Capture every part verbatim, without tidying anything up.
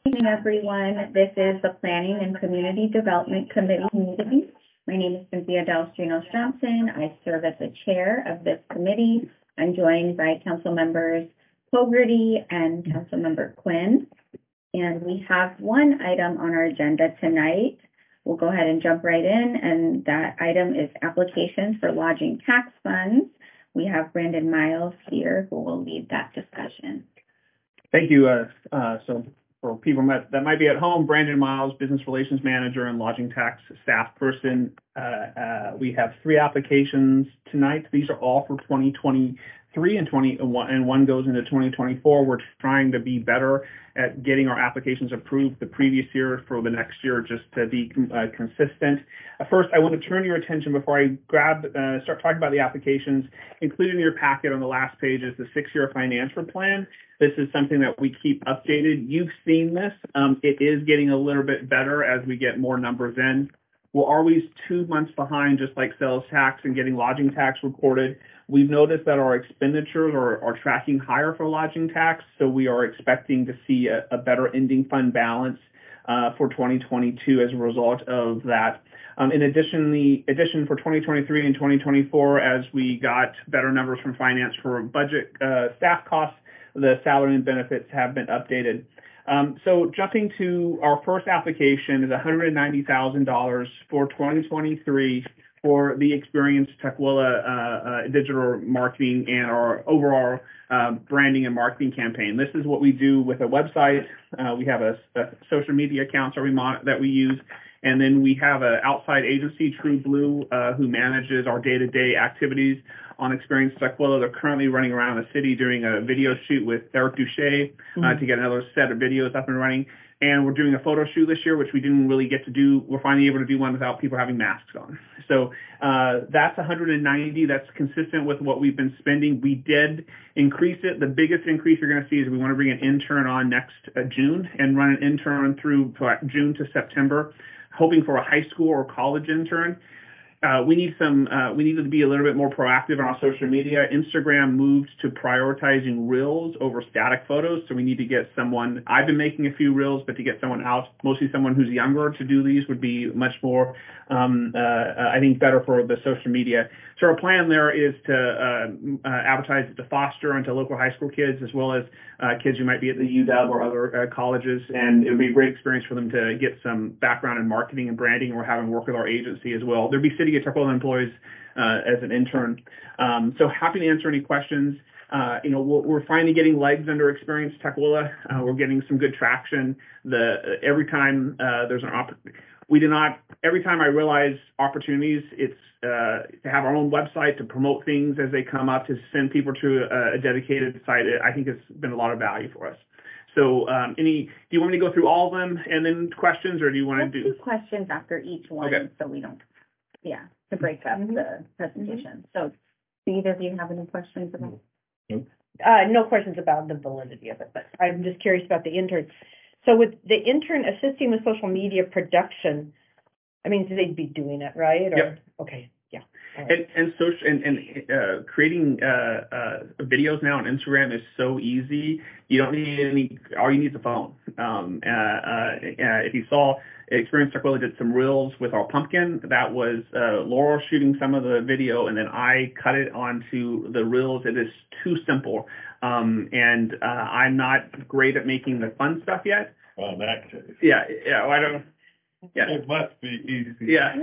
Evening, everyone. This is the Planning and Community Development Committee meeting. My name is Cynthia Delstrinos Johnson. I serve as the chair of this committee. I'm joined by Council Members Fogarty and Council Member Quinn. And we have one item on our agenda tonight. We'll go ahead and jump right in, and that item is applications for lodging tax funds. We have Brandon Miles here who will lead that discussion. Thank you. Uh, uh, so for people that, that might be at home, Brandon Miles, Business Relations Manager and Lodging Tax Staff Person. Uh, uh, we have three applications tonight. These are all for twenty twenty-three and twenty and one goes into twenty twenty-four. We're trying to be better at getting our applications approved the previous year for the next year, just to be uh, consistent. Uh, first, I want to turn your attention before I grab uh, start talking about the applications. Included in your packet on the last page is the six-year financial plan. This is something that we keep updated. You've seen this. Um, it is getting a little bit better as we get more numbers in. We're always two months behind, just like sales tax and getting lodging tax recorded. We've noticed that our expenditures are, are tracking higher for lodging tax, so we are expecting to see a, a better ending fund balance uh, for twenty twenty-two as a result of that. Um, in addition, the addition for twenty twenty-three and twenty twenty-four, as we got better numbers from finance for budget uh, staff costs, the salary and benefits have been updated. Um, so jumping to our first application is one hundred ninety thousand dollars for twenty twenty-three for the Experience Tukwila uh, uh, digital marketing and our overall uh, branding and marketing campaign. This is what we do with a website. Uh, we have a, a social media accounts that we, mon- that we use. And then we have an outside agency, True Blue, uh, who manages our day-to-day activities on Experience Tukwila. They're currently running around the city doing a video shoot with Eric Duche uh, mm-hmm. to get another set of videos up and running. And we're doing a photo shoot this year, which we didn't really get to do. We're finally able to do one without people having masks on. So uh, that's one hundred ninety. That's consistent with what we've been spending. We did increase it. The biggest increase you're going to see is we want to bring an intern on next uh, June and run an intern through June to September, hoping for a high school or college intern. Uh, we need some, uh, we needed to be a little bit more proactive on our social media. Instagram moved to prioritizing reels over static photos. So we need to get someone, I've been making a few reels, but to get someone out, mostly someone who's younger to do these would be much more, um, uh, I think better for the social media. So our plan there is to, uh, uh, advertise it to Foster and to local high school kids, as well as, uh, kids who might be at the U W or other uh, colleges. And it would be a great experience for them to get some background in marketing and branding, and we're having work with our agency as well. There'd be City of Tukwila employees uh, as an intern. Um, so happy to answer any questions. Uh, you know, we're, we're finally getting legs under Experience Tukwila. Uh, we're getting some good traction. The uh, every time uh, there's an opportunity, we do not. Every time I realize opportunities, it's uh, to have our own website to promote things as they come up, to send people to a, a dedicated site. I think it's been a lot of value for us. So, um, any? Do you want me to go through all of them and then questions, or do you want Let's to do two questions after each one, okay. so we don't. Yeah, to break up mm-hmm. the presentation. So, do either of you have any questions about? Nope. Uh, no questions about the validity of it, but I'm just curious about the intern. So, with the intern assisting with social media production, I mean, they'd be doing it, right? Or, yep. Okay. Yeah. Right. And and social and and uh, creating uh, uh, videos now on Instagram is so easy. You don't need any. All you need is a phone. Um, uh, uh, if you saw Experience Tukwila did some reels with our pumpkin. That was uh, Laurel shooting some of the video, and then I cut it onto the reels. It is too simple, um, and uh, I'm not great at making the fun stuff yet. Well, in that case. Yeah. Yeah. Well, I don't. Yeah. It must be easy. Yeah.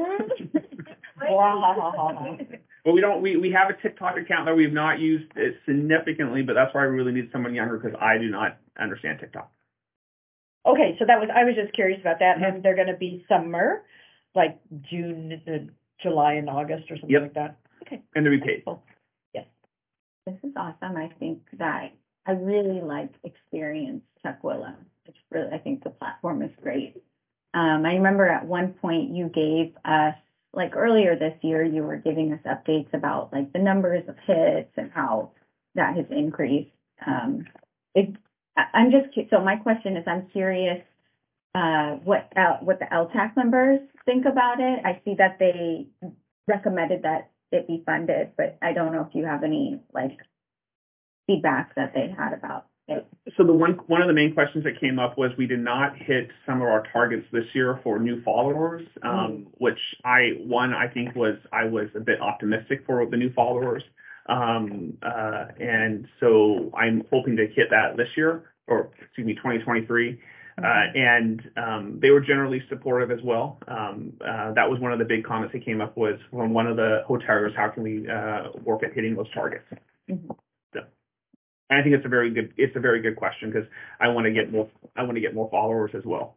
Well, we don't. We, we have a TikTok account that we've not used significantly, but that's why we really need someone younger, because I do not understand TikTok. Okay, so that was I was just curious about that, and they're going to be summer, like June, uh, July, and August, or something yep. like that. Okay, and to be paid. Cool. Yes, this is awesome. I think that I really like Experience Tukwila. It's really, I think the platform is great. Um, I remember at one point you gave us, like earlier this year, you were giving us updates about like the numbers of hits and how that has increased. Um, it, I'm just, so my question is, I'm curious uh, what L, what the L TAC members think about it. I see that they recommended that it be funded, but I don't know if you have any like feedback that they had about So the one one of the main questions that came up was we did not hit some of our targets this year for new followers, um, which I one I think was I was a bit optimistic for the new followers, um, uh, and so I'm hoping to hit that this year, or excuse me, twenty twenty-three. Uh, and um, they were generally supportive as well. Um, uh, that was one of the big comments that came up was from one of the hoteliers, how can we uh, work at hitting those targets? Mhm. So, and I think it's a very good it's a very good question because I want to get more I want to get more followers as well.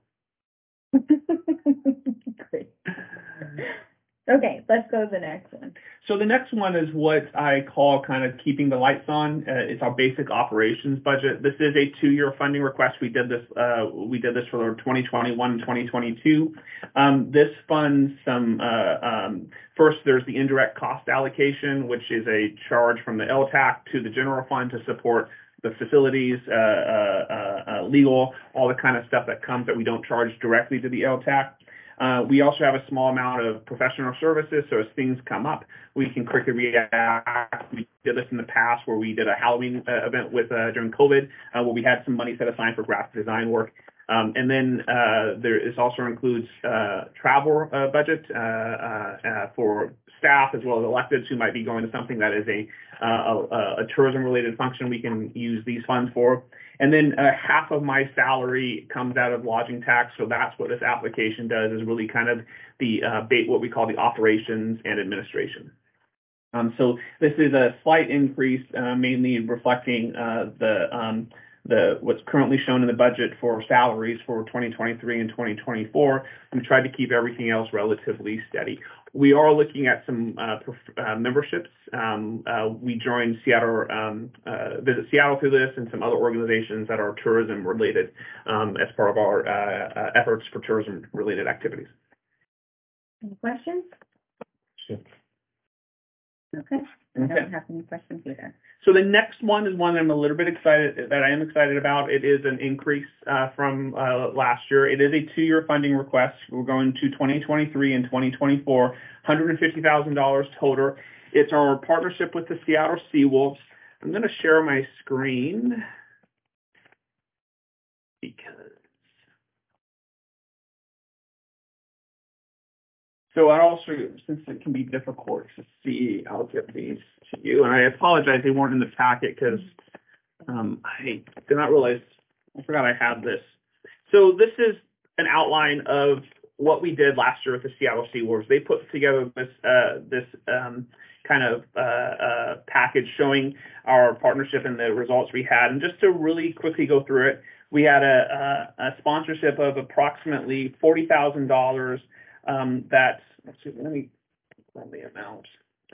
Great. Okay, let's go to the next one. So the next one is what I call kind of keeping the lights on. Uh, it's our basic operations budget. This is a two-year funding request. We did this. Uh, we did this for twenty twenty-one and twenty twenty-two. Um, this funds some. Uh, um, first, there's the indirect cost allocation, which is a charge from the L T A C to the general fund to support the facilities, uh, uh, uh, legal, all the kind of stuff that comes that we don't charge directly to the L T A C. Uh, we also have a small amount of professional services, so as things come up, we can quickly react. We did this in the past where we did a Halloween uh, event with uh, during COVID, uh, where we had some money set aside for graphic design work. Um, and then uh, there is also includes uh, travel uh, budget uh, uh, uh, for staff as well as electeds who might be going to something that is a, uh, a, a tourism-related function. We can use these funds for. And then uh, half of my salary comes out of lodging tax, so that's what this application does, is really kind of the uh, bait, what we call the operations and administration. Um, so this is a slight increase, uh, mainly reflecting uh, the um, the what's currently shown in the budget for salaries for twenty twenty-three and twenty twenty-four. We tried to keep everything else relatively steady. We are looking at some uh, uh, memberships. Um, uh, we joined Seattle, um, uh, Visit Seattle through this, and some other organizations that are tourism related um, as part of our uh, uh, efforts for tourism related activities. Any questions? Sure. Okay. I Okay. don't have any questions either. So the next one is one I'm a little bit excited, that I am excited about. It is an increase uh, from uh, last year. It is a two-year funding request. We're going to twenty twenty-three and twenty twenty-four, one hundred fifty thousand dollars total. It's our partnership with the Seattle Seawolves. I'm going to share my screen because So I also, since it can be difficult to see, I'll give these to you. And I apologize they weren't in the packet because um, I did not realize, I forgot I had this. So this is an outline of what we did last year with the Seattle Seawolves. They put together this uh, this um, kind of uh, uh, package showing our partnership and the results we had. And just to really quickly go through it, we had a, a, a sponsorship of approximately forty thousand dollars. Um, that's, let's see, let me run the amount.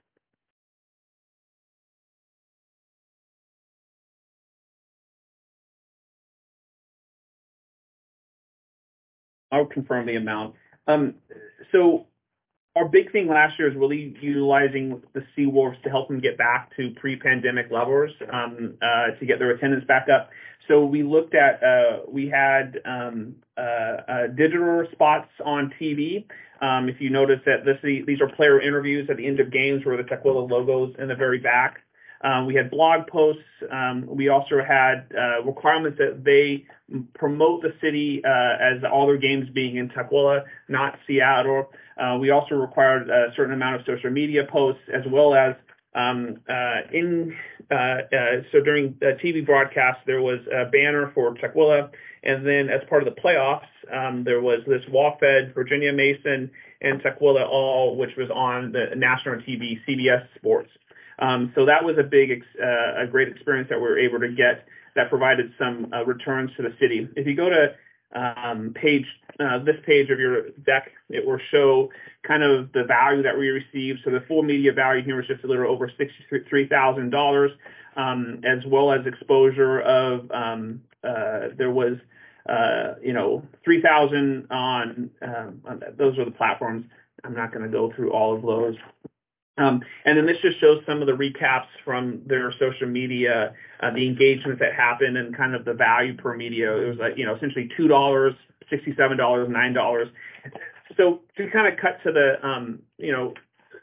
I'll confirm the amount. Um, so our big thing last year is really utilizing the Seawolves to help them get back to pre-pandemic levels, um, uh, to get their attendance back up. So we looked at, uh, we had um, uh, uh, digital spots on T V. Um, if you notice that this, these are player interviews at the end of games where the Tukwila logos in the very back. Um, we had blog posts. Um, we also had uh, requirements that they promote the city uh, as all their games being in Tukwila, not Seattle. Uh, we also required a certain amount of social media posts, as well as um, uh, in uh, uh, so during the T V broadcast there was a banner for Tukwila, and then as part of the playoffs um, there was this Wall-Fed, Virginia Mason, and Tukwila all, which was on the national T V, C B S Sports. Um, so that was a big, ex uh, a great experience that we were able to get that provided some uh, returns to the city. If you go to um, page, uh, this page of your deck, it will show kind of the value that we received. So the full media value here was just a little over sixty-three thousand dollars, um, as well as exposure of, um, uh, there was, uh, you know, three thousand on, um, on, those are the platforms. I'm not going to go through all of those. Um, and then this just shows some of the recaps from their social media, uh, the engagements that happened and kind of the value per media. It was like, you know, essentially two dollars, sixty-seven dollars, nine dollars. So to kind of cut to the, um, you know,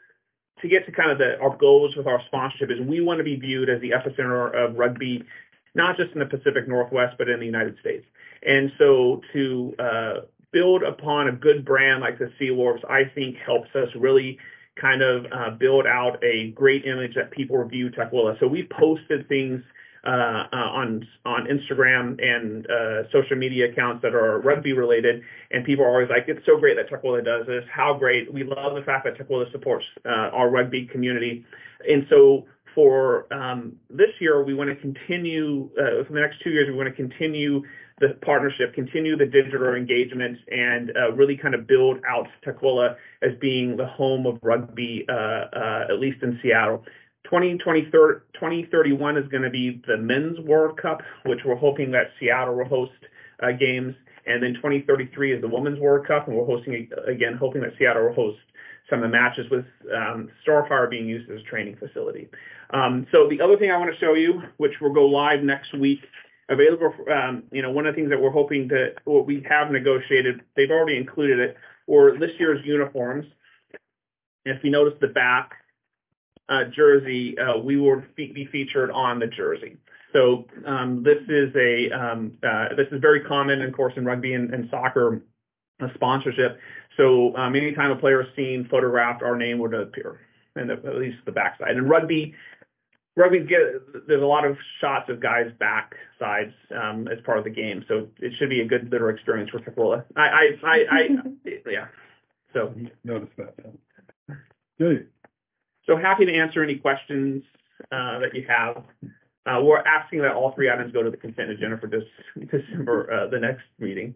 to get to kind of the, our goals with our sponsorship is we want to be viewed as the epicenter of rugby not just in the Pacific Northwest, but in the United States. And so to uh, build upon a good brand like the Seawolves, I think helps us really kind of uh, build out a great image that people review Tukwila. So we posted things uh, uh, on on Instagram and uh, social media accounts that are rugby related, and people are always like, it's so great that Tukwila does this. How great. We love the fact that Tukwila supports uh, our rugby community. And so for um, this year, we want to continue, uh, for the next two years, we want to continue the partnership, continue the digital engagement, and uh, really kind of build out Tukwila as being the home of rugby, uh, uh, at least in Seattle. twenty thirty-one is going to be the Men's World Cup, which we're hoping that Seattle will host uh, games. And then twenty thirty-three is the Women's World Cup, and we're hosting, again, hoping that Seattle will host some of the matches with um, Starfire being used as a training facility. Um, so the other thing I want to show you, which will go live next week, available, for, um, you know, one of the things that we're hoping to, what we have negotiated, they've already included it, or this year's uniforms. If you notice the back uh, jersey, uh, we will fe- be featured on the jersey. So um, this is a um, uh, this is very common, of course, in rugby and, and soccer uh, sponsorship. So um, anytime a player is seen photographed, our name would appear, and at least the backside. And rugby, rugby get there's a lot of shots of guys' back sides um, as part of the game. So it should be a good literal experience for Tukwila. I, I, I, I yeah. So Notice that. Good. so happy to answer any questions uh, that you have. Uh, we're asking that all three items go to the consent agenda for this December, uh, the next meeting.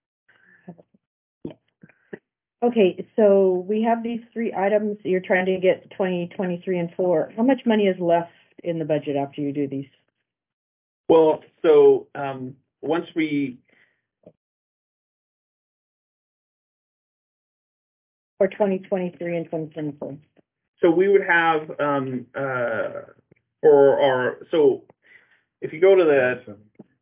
Okay, so we have these three items. You're trying to get twenty, twenty-three, and four. How much money is left in the budget after you do these? Well, so um, once we For twenty twenty-three and twenty twenty-four? So we would have, um, uh, or, or, so if you go to the,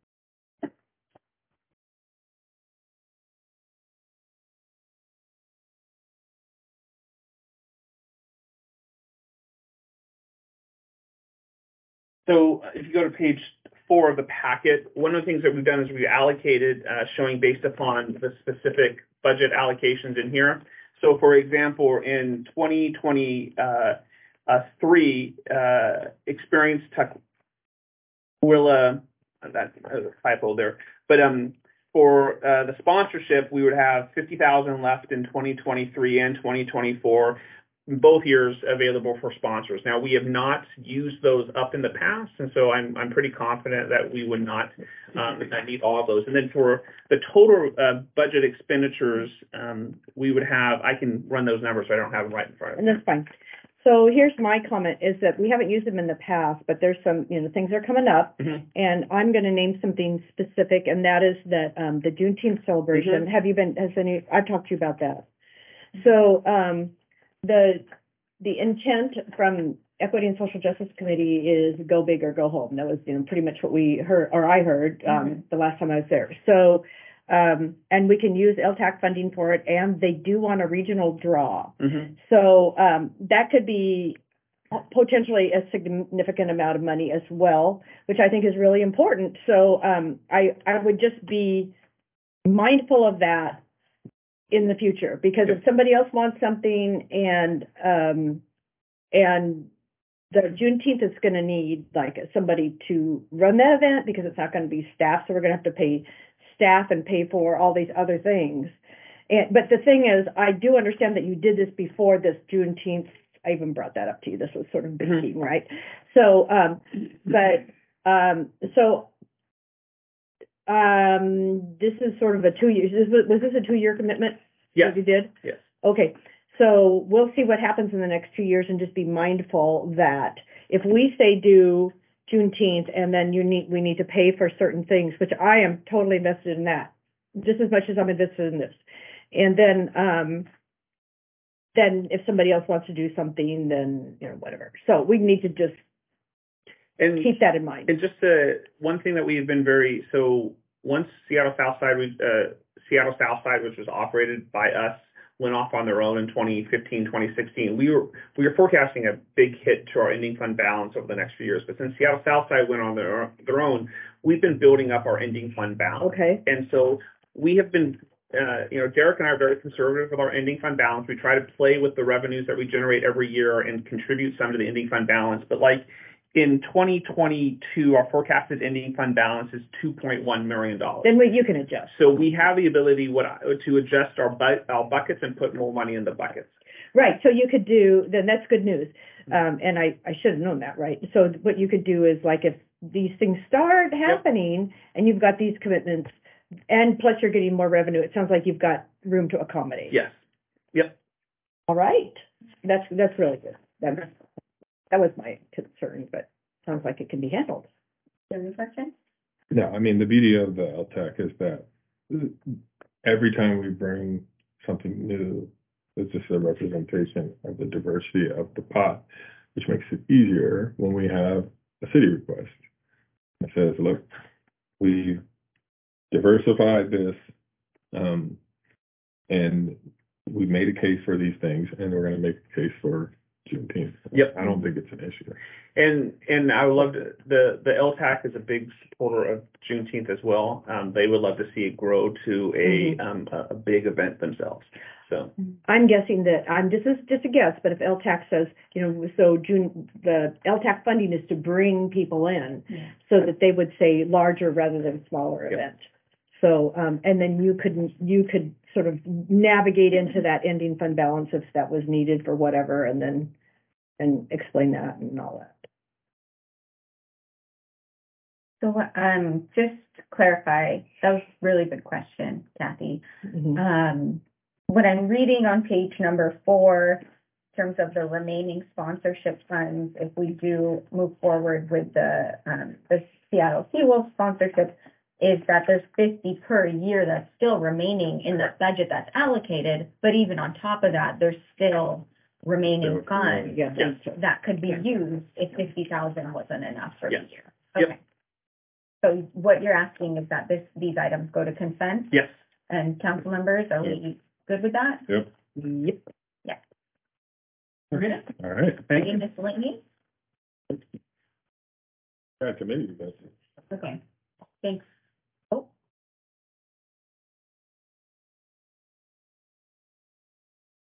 so if you go to page four of the packet, one of the things that we've done is we've allocated, uh, showing based upon the specific budget allocations in here. So for example, in twenty twenty-three, uh, uh, experienced Tukwila, that uh, typo there, but um, for uh, the sponsorship, we would have fifty thousand left in twenty twenty-three and twenty twenty-four, both years available for sponsors. Now, we have not used those up in the past, and so I'm I'm pretty confident that we would not um, need all of those. And then for the total uh, budget expenditures, um, we would have, I can run those numbers, so I don't have them right in front of me. And that's fine. So here's my comment, is that we haven't used them in the past, but there's some, you know, things are coming up, Mhm. and I'm going to name something specific, and that is that um, the Juneteenth celebration. Mhm. Have you been, has any, I've talked to you about that. So um, the the intent from Equity and Social Justice Committee is go big or go home. That was, you know, pretty much what we heard, or I heard um, Mhm. the last time I was there. So, um, and we can use L TAC funding for it, and they do want a regional draw. Mhm. So um, that could be potentially a significant amount of money as well, which I think is really important. So um, I I would just be mindful of that in the future, because if somebody else wants something and um, and the Juneteenth is going to need like somebody to run that event, because it's not going to be staff, so we're going to have to pay staff and pay for all these other things. And, but the thing is, I do understand that you did this before this Juneteenth. I even brought that up to you. This was sort of big Mhm. team, right? So, um, but, um, so, um, this is sort of a two years, this was, was this a two-year commitment? Yes. That you did? Yes. Okay. So we'll see what happens in the next two years, and just be mindful that if we say do Juneteenth and then you need, we need to pay for certain things, which I am totally invested in that, just as much as I'm invested in this. And then, um, then if somebody else wants to do something, then, you know, whatever. So we need to just And keep that in mind. And just uh, one thing that we've been very, so once Seattle Southside, was, uh, Seattle Southside, which was operated by us, went off on their own in twenty fifteen, twenty sixteen, we were we were forecasting a big hit to our ending fund balance over the next few years. But since Seattle Southside went on their their own, we've been building up our ending fund balance. Okay, And so we have been, uh, you know, Derek and I are very conservative with our ending fund balance. We try to play with the revenues that we generate every year and contribute some to the ending fund balance. But like in twenty twenty-two, our forecasted ending fund balance is two point one million dollars. then we, you can adjust. So we have the ability what, to adjust our, bu- our buckets and put more money in the buckets. Right, so you could do, then that's good news. Um, and I, I should have known that, right? So what you could do is like if these things start happening and you've got these commitments and plus you're getting more revenue, it sounds like you've got room to accommodate. Yes. Yep. All right, that's, that's really good. That, that was my concern, but sounds like it can be handled. Any questions? No, I mean, the beauty of the L T A C is that every time we bring something new, it's just a representation of the diversity of the pot, which makes it easier when we have a city request. It says, look, we've diversified this, um, and we made a case for these things, and we're going to make a case for Juneteenth. Yep. I don't think it's an issue. And and I would love to, the, the L T A C is a big supporter of Juneteenth as well. Um, they would love to see it grow to a, Mhm. um, a, a big event themselves. So, I'm guessing that, I'm, this is just a guess, but if L T A C says, you know, so June, the L T A C funding is to bring people in, Yeah. so that they would say larger rather than smaller Yep. event. So, um, and then you could, you could sort of navigate into that ending fund balance if that was needed for whatever, and then, and explain that and all that. So, um, just to clarify, that was a really good question, Kathy. Mhm. Um, what I'm reading on page number four, in terms of the remaining sponsorship funds, if we do move forward with the, um, the Seattle Seawolf sponsorship, is that there's fifty per year that's still remaining in the budget that's allocated, but even on top of that, there's still remaining Still funds Yeah, Yes. that's- that could be used if fifty thousand wasn't enough for the Yes. year. Yep. Okay. So what you're asking is that this, these items go to consent? yes. And council members, are we good with that? Yep. Yep. Okay. All right. Thank you. Miscellaneous? Yeah, committee, you guys. Okay, thanks.